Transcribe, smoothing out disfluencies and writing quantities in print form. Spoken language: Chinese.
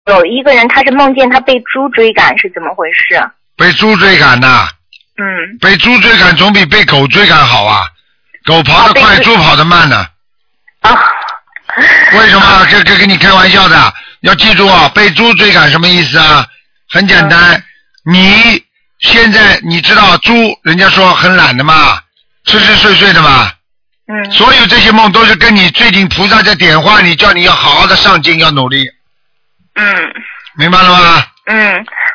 有一个人他是梦见他被猪追赶，是怎么回事？ 被猪追赶呐？被猪追赶总比被狗追赶好啊！狗跑得快，猪跑得慢呢。为什么？这跟你开玩笑的，要记住啊！被猪追赶什么意思啊？很简单，你现在你知道猪，人家说很懒的嘛，吃吃睡睡的嘛。所有这些梦都是跟你最近菩萨在点化你，叫你要好好的上进，要努力。明白了吗？